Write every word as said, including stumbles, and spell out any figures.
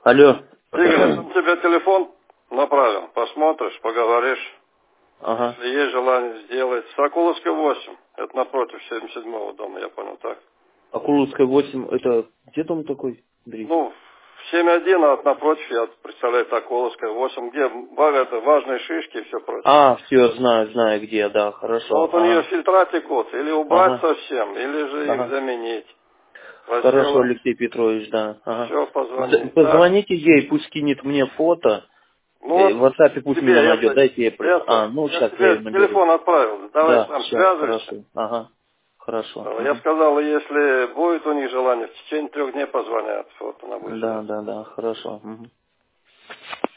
Алло. Игорь, он тебе телефон направил. Посмотришь, поговоришь. Ага. Если есть желание сделать. Соколовская восемь. Это напротив семьдесят седьмого дома, я понял, так? Акуловская восемь, это где дом такой, Андрей? Ну, в семь один, а вот напротив, я представляю, Соколовская восемь, где ва- это, важные шишки и все прочее. А, все, знаю, знаю где, да, Ну, хорошо. вот у нее Ага. фильтра текут. Или убрать Ага. совсем, или же их Ага. заменить. Хорошо, Просила. Алексей Петрович, да. Ага. Все, Д- позвони. Так. Позвоните ей, пусть скинет мне фото. Ну Э, В вот, WhatsApp пусть тебе, меня я, найдет. Дайте ей... при- это, А, ну я ж сейчас я тебе ее наберу. телефон отправил. Давай Да, сам все, связывайся. хорошо. Ага. Хорошо. Я Мгм. сказал, если будет у них желание, в течение трех дней позвонят. Вот она будет Да, связана. да, да, хорошо. Мгм.